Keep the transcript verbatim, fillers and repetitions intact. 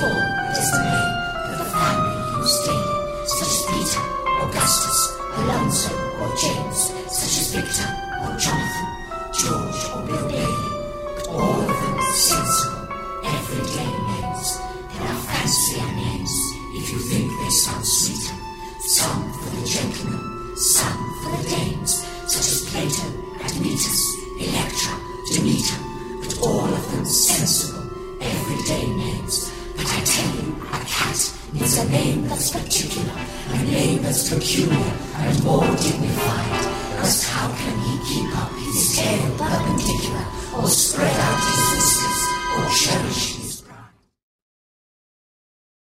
full, it is the name that the family use daily, such as Peter, Augustus, Alonso, or James, such as Victor, or Jonathan, George, or Bill Bailey, but all of them sensible, everyday names. There are fancier names, if you think they sound sweeter. Some for the gentlemen, some for the dames, such as Plato, Admetus, Electra, Demeter, but all of them sensible, everyday names. But I tell you, a cat needs a name that's particular, a name that's peculiar,